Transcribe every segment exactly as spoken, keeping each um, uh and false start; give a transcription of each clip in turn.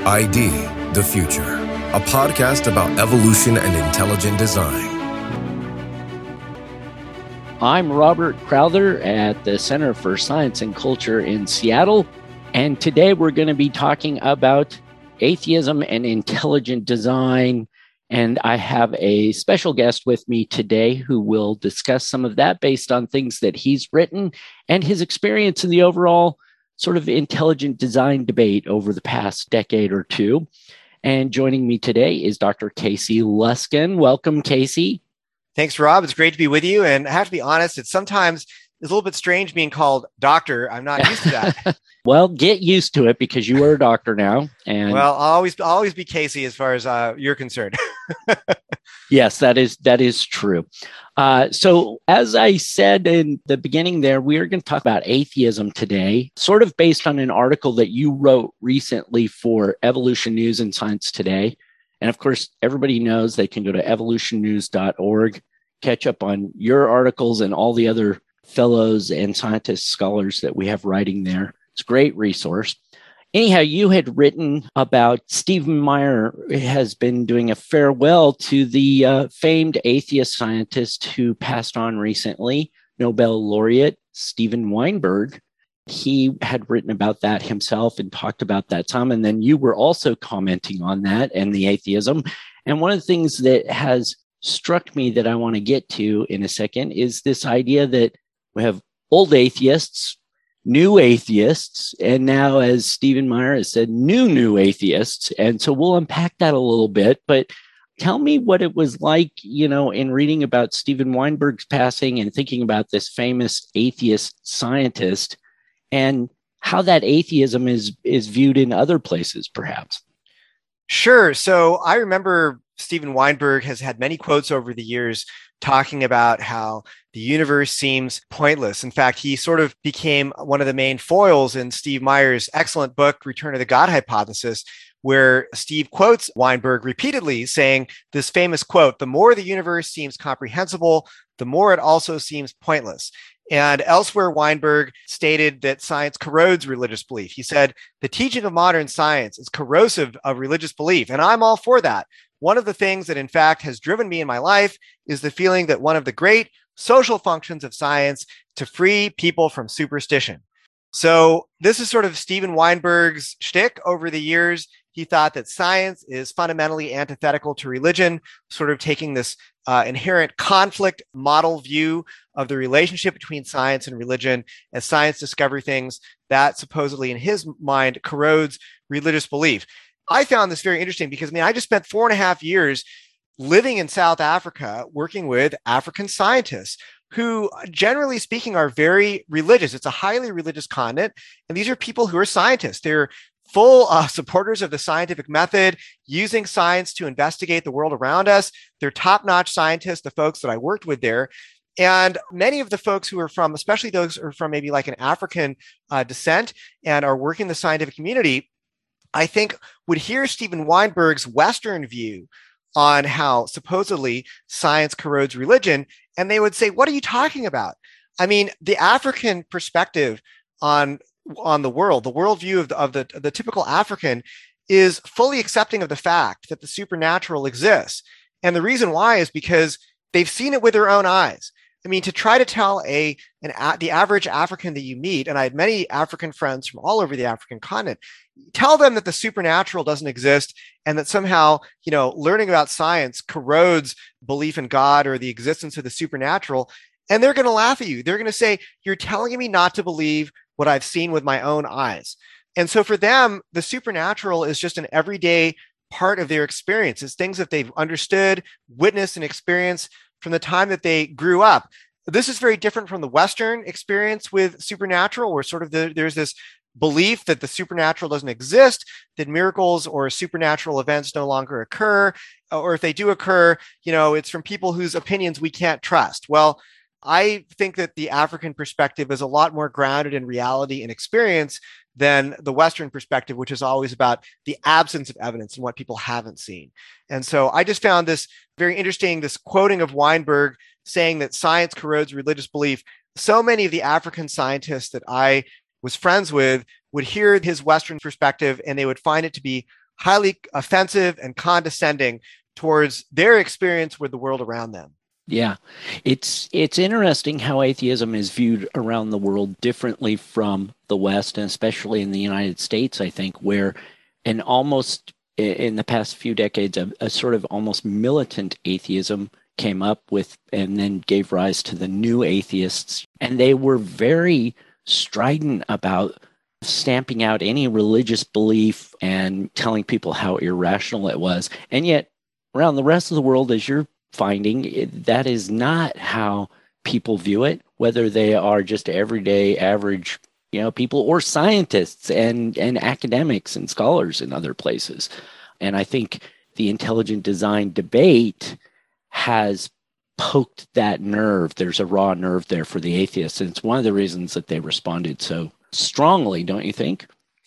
I D, The Future, a podcast about evolution and intelligent design. I'm Robert Crowther at the Center for Science and Culture in Seattle, and today we're going to be talking about atheism and intelligent design. And I have a special guest with me today who will discuss some of that based on things that he's written and his experience in the overall sort of intelligent design debate over the past decade or two. And joining me today is Doctor Casey Luskin. Welcome, Casey. Thanks, Rob. It's great to be with you. And I have to be honest, it's sometimes it's a little bit strange being called doctor. I'm not used to that. Well, get used to it because you are a doctor now. And well, I'll always, I'll always be Casey as far as uh, you're concerned. Yes, that is that is true. Uh, so as I said in the beginning there, we are going to talk about atheism today, sort of based on an article that you wrote recently for Evolution News and Science Today. And of course, everybody knows they can go to evolution news dot org, catch up on your articles and all the other fellows and scientists, scholars that we have writing there. It's a great resource. Anyhow, you had written about Stephen Meyer has been doing a farewell to the uh, famed atheist scientist who passed on recently, Nobel laureate Steven Weinberg. He had written about that himself and talked about that some. And then you were also commenting on that and the atheism. And one of the things that has struck me that I want to get to in a second is this idea that we have old atheists, new atheists, and now, as Stephen Meyer has said, new, new atheists. And so we'll unpack that a little bit, but tell me what it was like, you know, in reading about Steven Weinberg's passing and thinking about this famous atheist scientist and how that atheism is, is viewed in other places, perhaps. Sure. So I remember Steven Weinberg has had many quotes over the years talking about how the universe seems pointless. In fact, he sort of became one of the main foils in Steve Meyer's excellent book, Return of the God Hypothesis, where Steve quotes Weinberg repeatedly saying this famous quote, "The more the universe seems comprehensible, the more it also seems pointless." And elsewhere, Weinberg stated that science corrodes religious belief. He said, "The teaching of modern science is corrosive of religious belief, and I'm all for that. One of the things that, in fact, has driven me in my life is the feeling that one of the great social functions of science to free people from superstition." So this is sort of Steven Weinberg's shtick over the years. He thought that science is fundamentally antithetical to religion, sort of taking this uh, inherent conflict model view of the relationship between science and religion as science discover things that supposedly, in his mind, corrodes religious belief. I found this very interesting because, I mean, I just spent four and a half years living in South Africa, working with African scientists who, generally speaking, are very religious. It's a highly religious continent. And these are people who are scientists. They're full uh, supporters of the scientific method, using science to investigate the world around us. They're top-notch scientists, the folks that I worked with there. And many of the folks who are from, especially those who are from maybe like an African uh, descent and are working in the scientific community, I think would hear Steven Weinberg's Western view on how supposedly science corrodes religion, and they would say, "What are you talking about?" I mean, the African perspective on, on the world, the worldview of the, of the, the typical African is fully accepting of the fact that the supernatural exists. And the reason why is because they've seen it with their own eyes. I mean, to try to tell a, an, a the average African that you meet, and I had many African friends from all over the African continent, tell them that the supernatural doesn't exist and that somehow, you know, learning about science corrodes belief in God or the existence of the supernatural. And they're going to laugh at you. They're going to say, "You're telling me not to believe what I've seen with my own eyes." And so for them, the supernatural is just an everyday part of their experience. It's things that they've understood, witnessed, and experienced from the time that they grew up. This is very different from the Western experience with supernatural, where sort of the, there's this belief that the supernatural doesn't exist, that miracles or supernatural events no longer occur, or if they do occur, you know, it's from people whose opinions we can't trust. Well, I think that the African perspective is a lot more grounded in reality and experience than the Western perspective, which is always about the absence of evidence and what people haven't seen. And so I just found this very interesting, this quoting of Weinberg saying that science corrodes religious belief. So many of the African scientists that I was friends with would hear his Western perspective and they would find it to be highly offensive and condescending towards their experience with the world around them. Yeah, it's it's interesting how atheism is viewed around the world differently from the West, and especially in the United States, I think, where an almost, in the past few decades, a, a sort of almost militant atheism came up with and then gave rise to the new atheists. And they were very strident about stamping out any religious belief and telling people how irrational it was. And yet, around the rest of the world, as you're finding, it, that is not how people view it, whether they are just everyday average, you know, people or scientists and, and academics and scholars in other places. And I think the intelligent design debate has poked that nerve. There's a raw nerve there for the atheists. And it's one of the reasons that they responded so strongly, don't you think?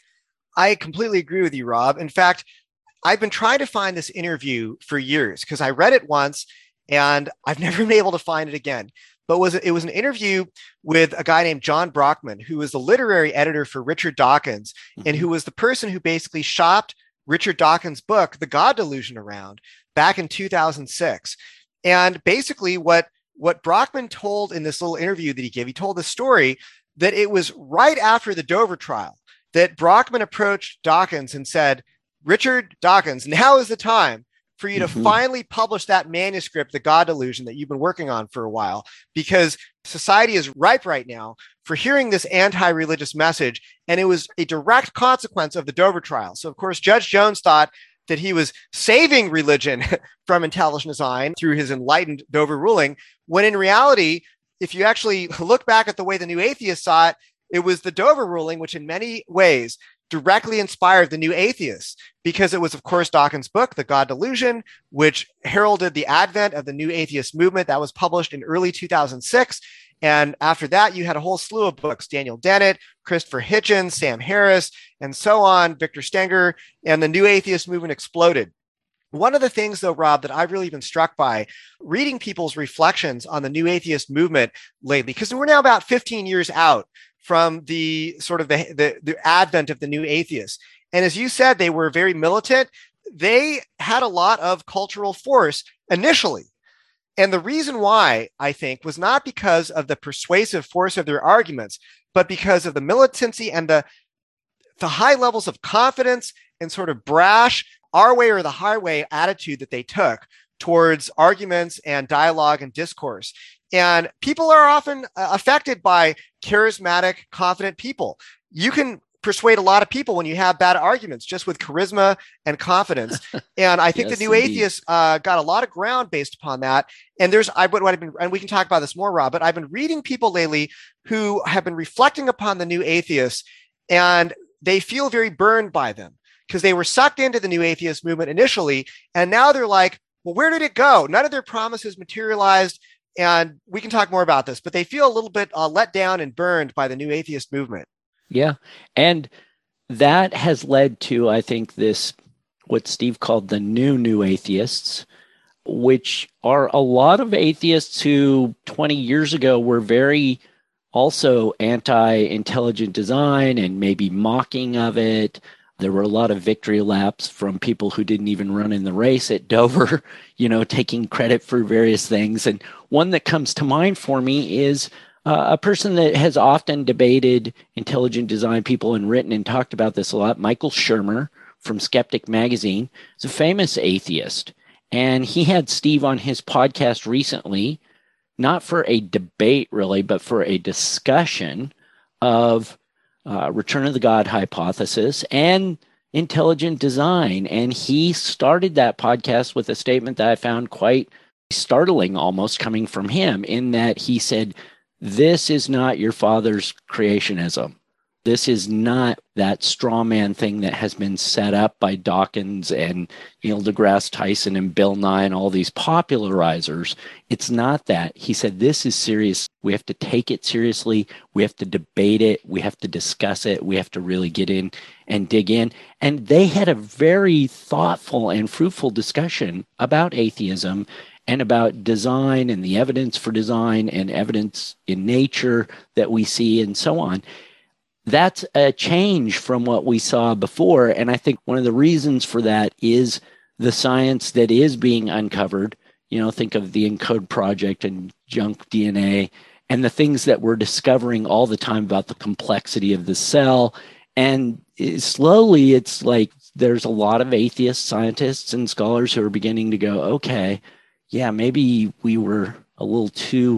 I completely agree with you, Rob. In fact, I've been trying to find this interview for years because I read it once and I've never been able to find it again. But was it was an interview with a guy named John Brockman, who was the literary editor for Richard Dawkins, mm-hmm. and who was the person who basically shopped Richard Dawkins' book, The God Delusion, around back in two thousand six. And basically what, what Brockman told in this little interview that he gave, he told the story that it was right after the Dover trial that Brockman approached Dawkins and said, Richard Dawkins, now is the time for you to mm-hmm. finally publish that manuscript, The God Delusion, that you've been working on for a while, because society is ripe right now for hearing this anti-religious message. And it was a direct consequence of the Dover trial. So, of course, Judge Jones thought that he was saving religion from intelligent design through his enlightened Dover ruling, when in reality, if you actually look back at the way the New Atheists saw it, it was the Dover ruling, which in many ways directly inspired the New Atheists, because it was, of course, Dawkins' book, The God Delusion, which heralded the advent of the New Atheist movement that was published in early two thousand six. And after that, you had a whole slew of books, Daniel Dennett, Christopher Hitchens, Sam Harris, and so on, Victor Stenger, and the New Atheist movement exploded. One of the things, though, Rob, that I've really been struck by reading people's reflections on the New Atheist movement lately, because we're now about fifteen years out from the sort of the, the, the advent of the New Atheists. And as you said, they were very militant. They had a lot of cultural force initially. And the reason why, I think, was not because of the persuasive force of their arguments, but because of the militancy and the, the high levels of confidence and sort of brash, our way or the highway attitude that they took towards arguments and dialogue and discourse. And people are often uh, affected by charismatic, confident people. You can persuade a lot of people when you have bad arguments, just with charisma and confidence. And I think yes, the New indeed. Atheists uh, got a lot of ground based upon that. And there's, I what I've been, and we can talk about this more, Rob, but I've been reading people lately who have been reflecting upon the New Atheists, and they feel very burned by them because they were sucked into the New Atheist movement initially. And now they're like, well, where did it go? None of their promises materialized. And we can talk more about this, but they feel a little bit uh, let down and burned by the New Atheist movement. Yeah. And that has led to, I think, this, what Steve called the new New Atheists, which are a lot of atheists who twenty years ago were very also anti-intelligent design and maybe mocking of it. There were a lot of victory laps from people who didn't even run in the race at Dover, you know, taking credit for various things. And one that comes to mind for me is uh, a person that has often debated intelligent design, people and written and talked about this a lot, Michael Shermer from Skeptic Magazine. He's a famous atheist. And he had Steve on his podcast recently, not for a debate really, but for a discussion of Uh, Return of the God hypothesis and intelligent design. And he started that podcast with a statement that I found quite startling, almost coming from him, in that he said, this is not your father's creationism. This is not that straw man thing that has been set up by Dawkins and Neil deGrasse Tyson and Bill Nye and all these popularizers. It's not that. He said, this is serious. We have to take it seriously. We have to debate it. We have to discuss it. We have to really get in and dig in. And they had a very thoughtful and fruitful discussion about atheism and about design and the evidence for design and evidence in nature that we see and so on. That's a change from what we saw before. And I think one of the reasons for that is the science that is being uncovered. You know, think of the ENCODE project and junk D N A and the things that we're discovering all the time about the complexity of the cell. And slowly, it's like there's a lot of atheist scientists and scholars who are beginning to go, okay, yeah, maybe we were a little too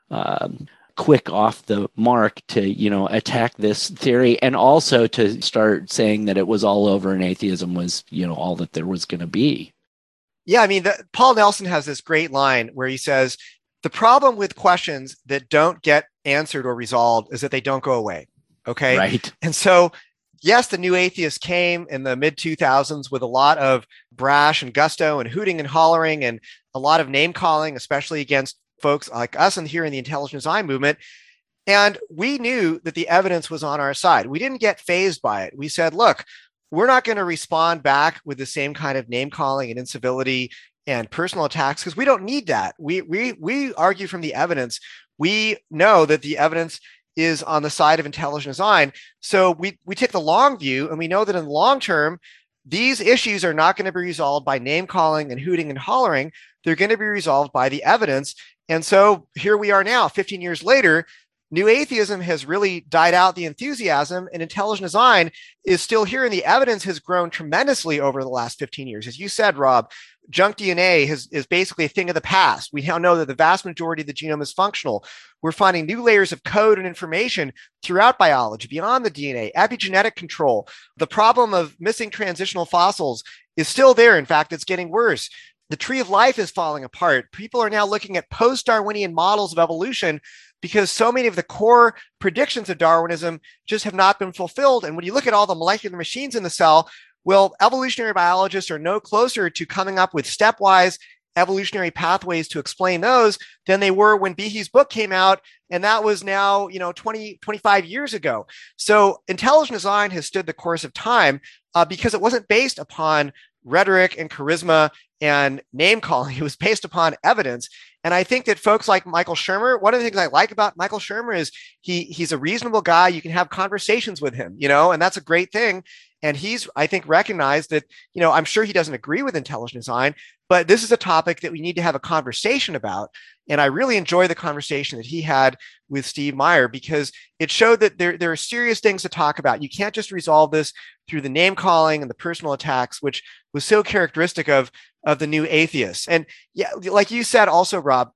um, quick off the mark to, you know, attack this theory, and also to start saying that it was all over and atheism was, you know, all that there was going to be. Yeah, I mean, the, Paul Nelson has this great line where he says, the problem with questions that don't get answered or resolved is that they don't go away. Okay. Right. And so, yes, the new atheists came in the mid two thousands with a lot of brash and gusto and hooting and hollering and a lot of name calling, especially against folks like us and here in the intelligent design movement. And we knew that the evidence was on our side. We didn't get fazed by it. We said, look, we're not going to respond back with the same kind of name calling and incivility and personal attacks because we don't need that. We, we, we argue from the evidence. We know that the evidence is on the side of intelligent design. So we, we take the long view, and we know that in the long term, these issues are not going to be resolved by name calling and hooting and hollering. They're going to be resolved by the evidence. And so here we are now, fifteen years later, new atheism has really died out the enthusiasm, and intelligent design is still here. And the evidence has grown tremendously over the last fifteen years. As you said, Rob, junk D N A has, is basically a thing of the past. We now know that the vast majority of the genome is functional. We're finding new layers of code and information throughout biology, beyond the D N A, epigenetic control. The problem of missing transitional fossils is still there. In fact, it's getting worse. The tree of life is falling apart. People are now looking at post-Darwinian models of evolution because so many of the core predictions of Darwinism just have not been fulfilled. And when you look at all the molecular machines in the cell, well, evolutionary biologists are no closer to coming up with stepwise evolutionary pathways to explain those than they were when Behe's book came out. And that was now, you know, twenty, twenty-five years ago. So intelligent design has stood the course of time uh, because it wasn't based upon rhetoric and charisma and name calling. It was based upon evidence. And I think that folks like Michael Shermer, one of the things I like about Michael Shermer is he he's a reasonable guy. You can have conversations with him, you know, and that's a great thing. And he's, I think, recognized that, you know, I'm sure he doesn't agree with intelligent design, but this is a topic that we need to have a conversation about. And I really enjoy the conversation that he had with Steve Meyer because it showed that there, there are serious things to talk about. You can't just resolve this through the name calling and the personal attacks, which was so characteristic of, of the new atheists. And yeah, like you said also, Rob,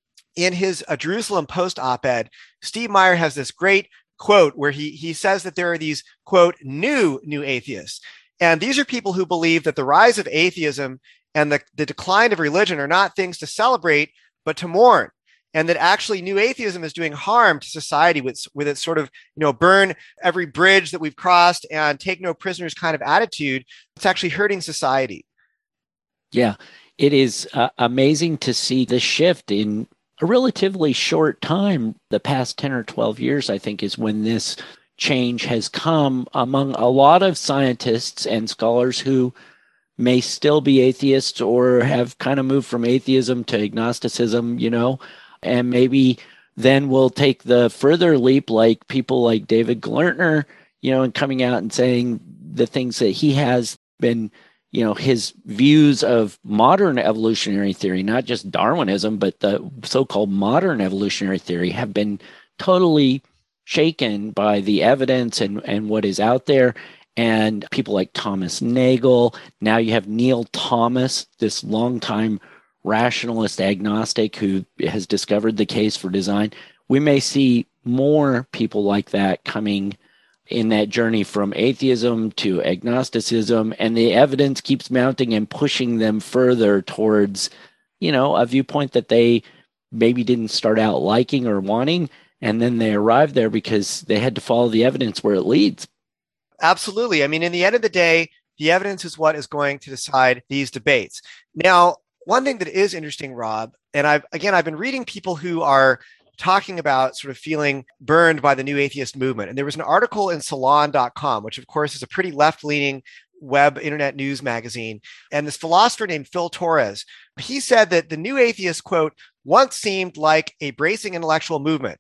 in his uh, Jerusalem Post op-ed, Steve Meyer has this great quote where he, he says that there are these, quote, new, new atheists. And these are people who believe that the rise of atheism and the, the decline of religion are not things to celebrate, but to mourn. And that actually new atheism is doing harm to society with, with its sort of, you know, burn every bridge that we've crossed and take no prisoners kind of attitude. It's actually hurting society. Yeah, it is uh, amazing to see the shift in a relatively short time. The past ten or twelve years, I think, is when this change has come among a lot of scientists and scholars who may still be atheists or have kind of moved from atheism to agnosticism, you know, and maybe then we'll take the further leap, like people like David Glertner, you know, and coming out and saying the things that he has been, you know, his views of modern evolutionary theory, not just Darwinism, but the so-called modern evolutionary theory have been totally shaken by the evidence and, and what is out there. And people like Thomas Nagel. Now you have Neil Thomas, this longtime rationalist agnostic who has discovered the case for design. We may see more people like that coming in that journey from atheism to agnosticism, and the evidence keeps mounting and pushing them further towards, you know, a viewpoint that they maybe didn't start out liking or wanting, and then they arrived there because they had to follow the evidence where it leads. Absolutely. I mean, in the end of the day, the evidence is what is going to decide these debates. Now, one thing that is interesting, Rob, and I've, again, I've been reading people who are talking about sort of feeling burned by the new atheist movement. And there was an article in Salon dot com, which of course is a pretty left-leaning web internet news magazine. And this philosopher named Phil Torres, he said that the new atheist, quote, once seemed like a bracing intellectual movement.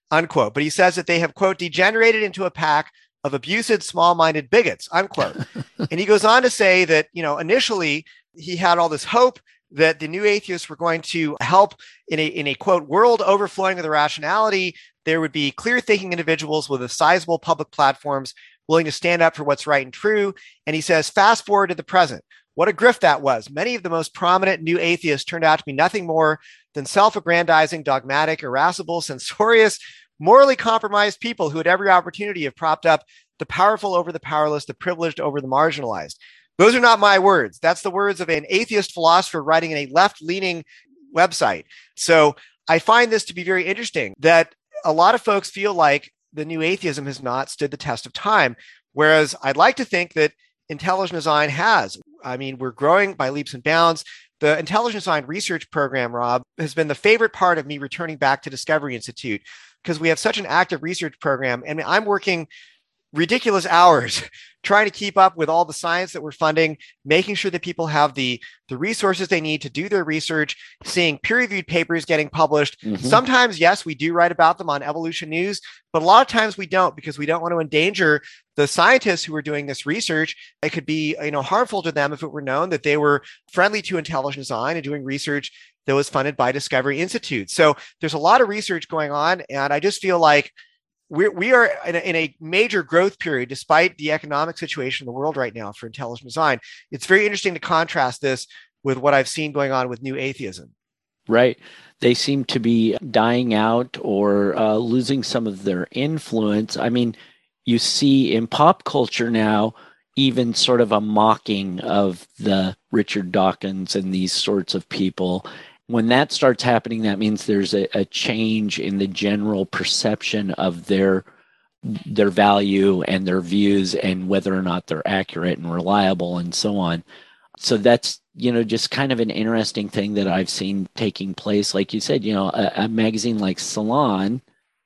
unquote. But he says that they have, quote, degenerated into a pack of abusive, small-minded bigots, unquote. And he goes on to say that, you know, initially he had all this hope that the new atheists were going to help in a, in a quote, world overflowing with irrationality. There would be clear-thinking individuals with a sizable public platforms willing to stand up for what's right and true. And he says, fast forward to the present. What a grift that was. Many of the most prominent new atheists turned out to be nothing more than self-aggrandizing, dogmatic, irascible, censorious, morally compromised people who at every opportunity have propped up the powerful over the powerless, the privileged over the marginalized. Those are not my words. That's the words of an atheist philosopher writing in a left-leaning website. So I find this to be very interesting that a lot of folks feel like the new atheism has not stood the test of time, whereas I'd like to think that intelligent design has. I mean, we're growing by leaps and bounds. The intelligent design research program, Rob, has been the favorite part of me returning back to Discovery Institute because we have such an active research program. And I'm working ridiculous hours trying to keep up with all the science that we're funding, making sure that people have the, the resources they need to do their research, seeing peer-reviewed papers getting published. Mm-hmm. Sometimes, yes, we do write about them on Evolution News, but a lot of times we don't because we don't want to endanger the scientists who are doing this research. It could be, you know, harmful to them if it were known that they were friendly to intelligent design and doing research that was funded by Discovery Institute. So there's a lot of research going on, and I just feel like We're, we are in a, in a major growth period, despite the economic situation in the world right now for intelligent design. It's very interesting to contrast this with what I've seen going on with new atheism. Right. They seem to be dying out or uh, losing some of their influence. I mean, you see in pop culture now, even sort of a mocking of the Richard Dawkins and these sorts of people. When that starts happening, that means there's a, a change in the general perception of their their value and their views and whether or not they're accurate and reliable and so on. So that's, you know, just kind of an interesting thing that I've seen taking place. Like you said, you know, a, a magazine like Salon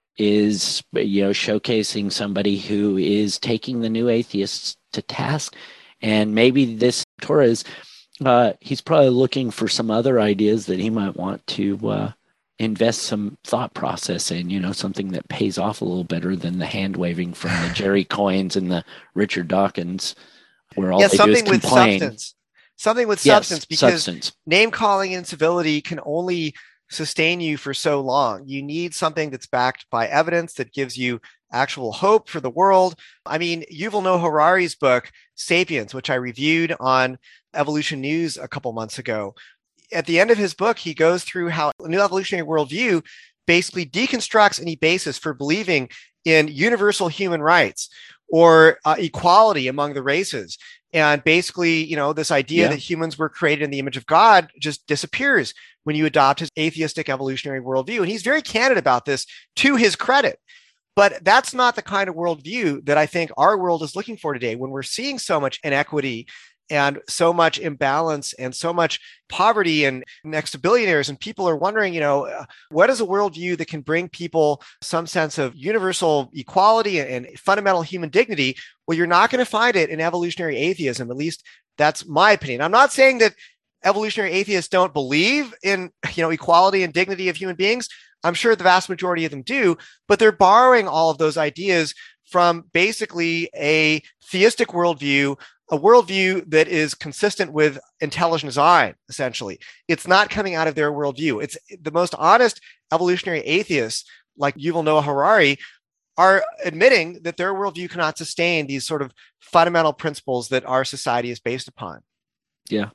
is, you know, showcasing somebody who is taking the new atheists to task. And maybe this Torres, Uh, he's probably looking for some other ideas that he might want to uh, invest some thought process in, you know, something that pays off a little better than the hand waving from the Jerry Coynes and the Richard Dawkins, where all yeah, they do is something with complain. Substance. Something with Yes, substance, because substance. Name calling and civility can only sustain you for so long. You need something that's backed by evidence that gives you actual hope for the world. I mean, Yuval Noah Harari's book, Sapiens, which I reviewed on Evolution News a couple months ago. At the end of his book, he goes through how a new evolutionary worldview basically deconstructs any basis for believing in universal human rights or uh, equality among the races. And basically, you know, this idea yeah. that humans were created in the image of God just disappears when you adopt his atheistic evolutionary worldview. And he's very candid about this, to his credit. But that's not the kind of worldview that I think our world is looking for today, when we're seeing so much inequity and so much imbalance and so much poverty and next to billionaires. And people are wondering, you know, what is a worldview that can bring people some sense of universal equality and fundamental human dignity? Well, you're not going to find it in evolutionary atheism. At least that's my opinion. I'm not saying that evolutionary atheists don't believe in, you know, equality and dignity of human beings. I'm sure the vast majority of them do, but they're borrowing all of those ideas from basically a theistic worldview, a worldview that is consistent with intelligent design, essentially. It's not coming out of their worldview. It's the most honest evolutionary atheists, like Yuval Noah Harari, are admitting that their worldview cannot sustain these sort of fundamental principles that our society is based upon. Yeah.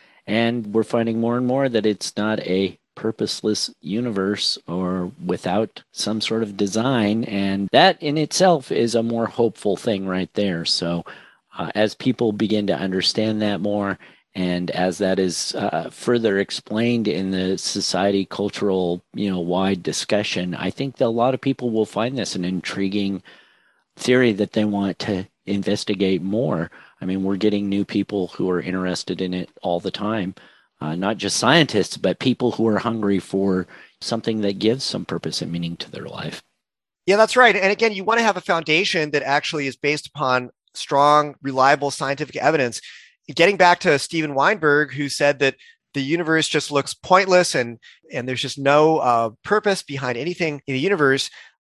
And we're finding more and more that it's not a purposeless universe or without some sort of design. And that in itself is a more hopeful thing right there. So uh, as people begin to understand that more, and as that is uh, further explained in the society cultural, you know, wide discussion, I think that a lot of people will find this an intriguing theory that they want to investigate more. I mean, we're getting new people who are interested in it all the time. Uh, not just scientists, but people who are hungry for something that gives some purpose and meaning to their life. Yeah, that's right. And again, you want to have a foundation that actually is based upon strong, reliable scientific evidence. Getting back to Steven Weinberg, who said that the universe just looks pointless and, and there's just no uh, purpose behind anything in the universe.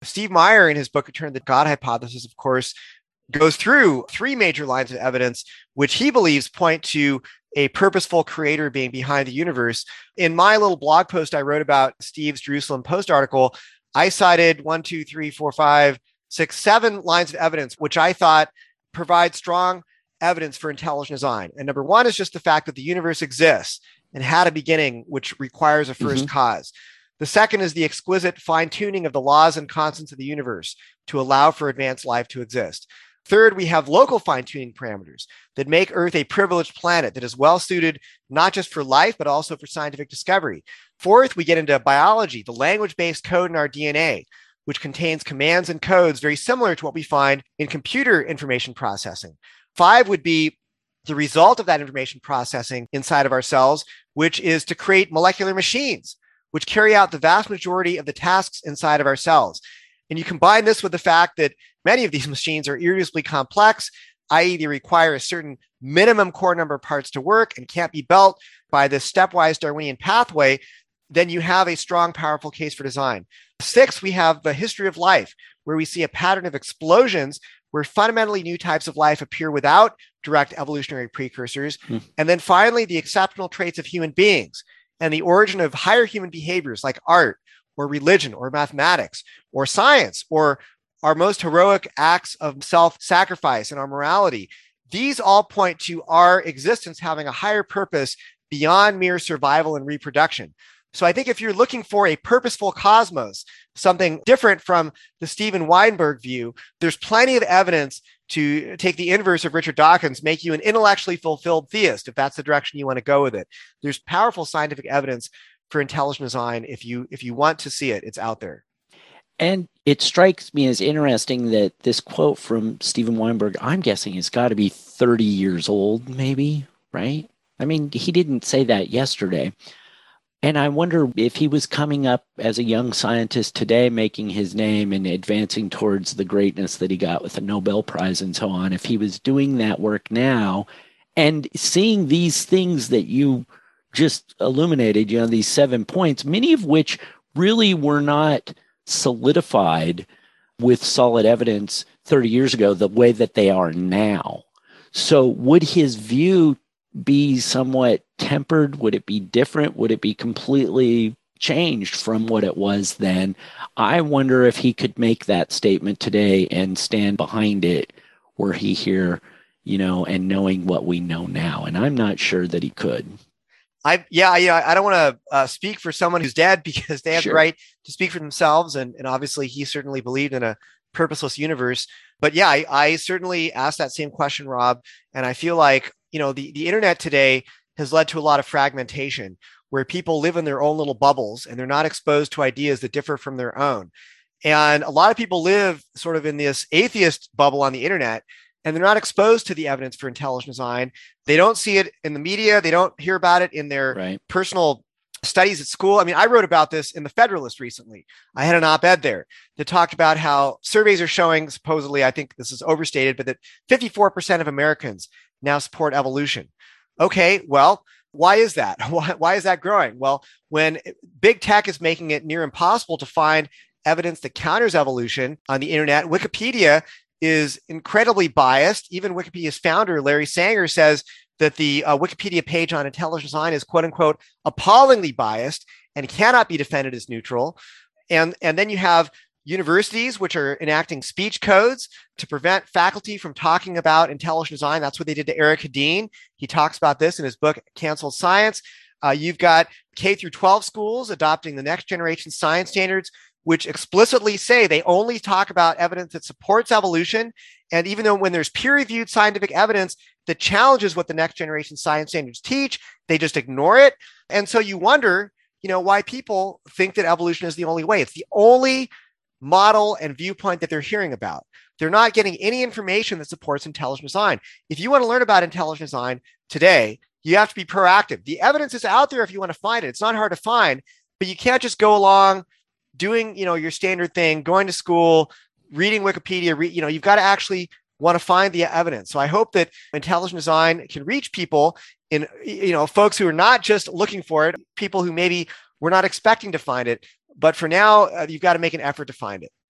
Steve Meyer, in his book, Return to the God Hypothesis, of course, goes through three major lines of evidence, which he believes point to a purposeful creator being behind the universe. In my little blog post I wrote about Steve's Jerusalem Post article, I cited one, two, three, four, five, six, seven lines of evidence, which I thought provide strong evidence for intelligent design. And number one is just the fact that the universe exists and had a beginning, which requires a first mm-hmm. cause. The second is the exquisite fine-tuning of the laws and constants of the universe to allow for advanced life to exist. Third, we have local fine-tuning parameters that make Earth a privileged planet that is well suited not just for life, but also for scientific discovery. Fourth, we get into biology, the language-based code in our D N A, which contains commands and codes very similar to what we find in computer information processing. Five would be the result of that information processing inside of our cells, which is to create molecular machines, which carry out the vast majority of the tasks inside of our cells. And you combine this with the fact that many of these machines are irreducibly complex, that is they require a certain minimum core number of parts to work and can't be built by this stepwise Darwinian pathway, then you have a strong, powerful case for design. Six, we have the history of life, where we see a pattern of explosions where fundamentally new types of life appear without direct evolutionary precursors. Hmm. And then finally, the exceptional traits of human beings and the origin of higher human behaviors like art or religion or mathematics or science or our most heroic acts of self-sacrifice and our morality. These all point to our existence having a higher purpose beyond mere survival and reproduction. So I think if you're looking for a purposeful cosmos, something different from the Steven Weinberg view, there's plenty of evidence to take the inverse of Richard Dawkins, make you an intellectually fulfilled theist, if that's the direction you want to go with it. There's powerful scientific evidence for intelligent design. If you if you want to see it, it's out there. And it strikes me as interesting that this quote from Steven Weinberg, I'm guessing, has got to be thirty years old, maybe, right? I mean, he didn't say that yesterday. And I wonder if he was coming up as a young scientist today, making his name and advancing towards the greatness that he got with the Nobel Prize and so on, if he was doing that work now and seeing these things that you just illuminated, you know, these seven points, many of which really were not solidified with solid evidence thirty years ago the way that they are now. So would his view be somewhat tempered? Would it be different? Would it be completely changed from what it was then? I wonder if he could make that statement today and stand behind it were he here, you know, and knowing what we know now. And I'm not sure that he could. I yeah, yeah. I don't want to uh, speak for someone who's dead because they have sure. the right to speak for themselves. And, and obviously he certainly believed in a purposeless universe. But yeah, I, I certainly asked that same question, Rob. And I feel like, you know, the, the internet today has led to a lot of fragmentation where people live in their own little bubbles and they're not exposed to ideas that differ from their own. And a lot of people live sort of in this atheist bubble on the internet, and they're not exposed to the evidence for intelligent design. They don't see it in the media. They don't hear about it in their right. personal studies at school. I mean, I wrote about this in the Federalist recently. I had an op-ed there that talked about how surveys are showing, supposedly, I think this is overstated, but that fifty-four percent of Americans now support evolution. Okay, well, why is that? Why, why is that growing? Well, when big tech is making it near impossible to find evidence that counters evolution on the internet, Wikipedia is incredibly biased. Even Wikipedia's founder, Larry Sanger, says that the uh, Wikipedia page on intelligent design is, quote unquote, appallingly biased and cannot be defended as neutral. And, and then you have universities, which are enacting speech codes to prevent faculty from talking about intelligent design. That's what they did to Eric Hedin. He talks about this in his book, Canceled Science. Uh, you've got K through twelve schools adopting the next generation science standards, which explicitly say they only talk about evidence that supports evolution. And even though when there's peer-reviewed scientific evidence that challenges what the next generation science standards teach, they just ignore it. And so you wonder, you know, why people think that evolution is the only way. It's the only model and viewpoint that they're hearing about. They're not getting any information that supports intelligent design. If you want to learn about intelligent design today, you have to be proactive. The evidence is out there if you want to find it. It's not hard to find, but you can't just go along doing, you know, your standard thing, going to school, reading Wikipedia, re- you know, you've got to actually want to find the evidence. So I hope that intelligent design can reach people in, you know, folks who are not just looking for it, people who maybe were not expecting to find it. But for now, uh, you've got to make an effort to find it.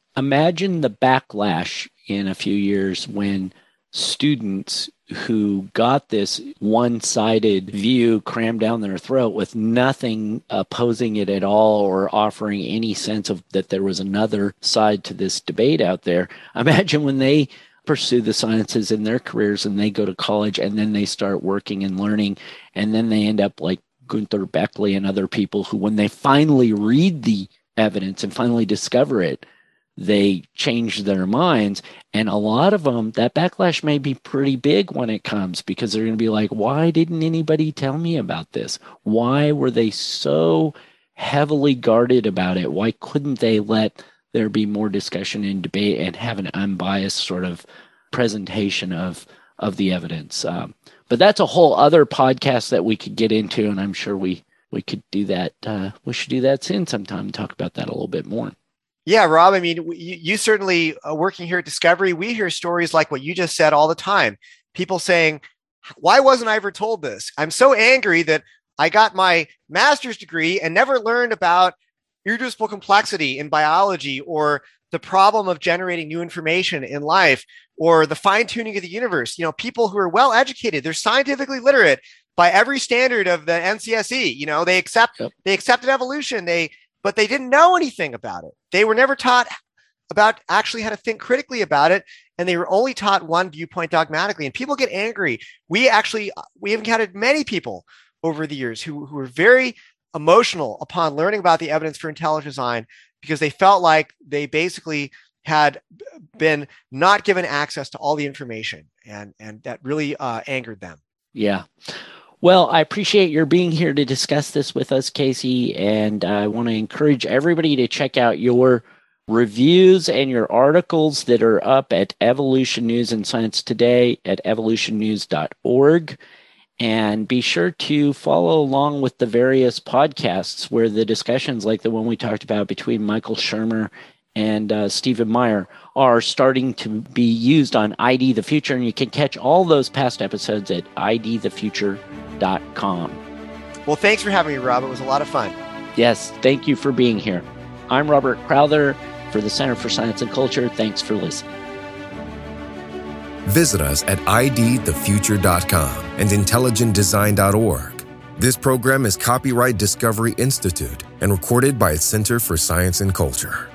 Imagine the backlash in a few years when students who got this one-sided view crammed down their throat with nothing opposing it at all or offering any sense of that there was another side to this debate out there. Imagine when they pursue the sciences in their careers and they go to college and then they start working and learning, and then they end up like Gunther Beckley and other people who, when they finally read the evidence and finally discover it, they change their minds. And a lot of them, that backlash may be pretty big when it comes, because they're going to be like, why didn't anybody tell me about this? Why were they so heavily guarded about it? Why couldn't they let there be more discussion and debate and have an unbiased sort of presentation of, of the evidence? Um, but that's a whole other podcast that we could get into, and I'm sure we, we could do that. Uh, we should do that soon sometime and talk about that a little bit more. Yeah, Rob, I mean, you, you certainly uh, working here at Discovery, we hear stories like what you just said all the time. People saying, why wasn't I ever told this? I'm so angry that I got my master's degree and never learned about irreducible complexity in biology, or the problem of generating new information in life, or the fine tuning of the universe. You know, people who are well educated, they're scientifically literate by every standard of the N C S E. You know, they accept, yep. they accepted evolution. They, but they didn't know anything about it. They were never taught about actually how to think critically about it. And they were only taught one viewpoint dogmatically. And people get angry. We actually, we have encountered many people over the years who, who were very emotional upon learning about the evidence for intelligent design, because they felt like they basically had been not given access to all the information. And, and that really uh, angered them. Yeah. Well, I appreciate your being here to discuss this with us, Casey, and I want to encourage everybody to check out your reviews and your articles that are up at Evolution News and Science Today at evolution news dot org. And be sure to follow along with the various podcasts where the discussions like the one we talked about between Michael Shermer and uh, Stephen Meyer are starting to be used on I D the Future. And you can catch all those past episodes at I D the future dot com. Well, thanks for having me, Rob. It was a lot of fun. Yes, thank you for being here. I'm Robert Crowther for the Center for Science and Culture. Thanks for listening. Visit us at I D the future dot com and intelligent design dot org. This program is copyright Discovery Institute and recorded by its Center for Science and Culture.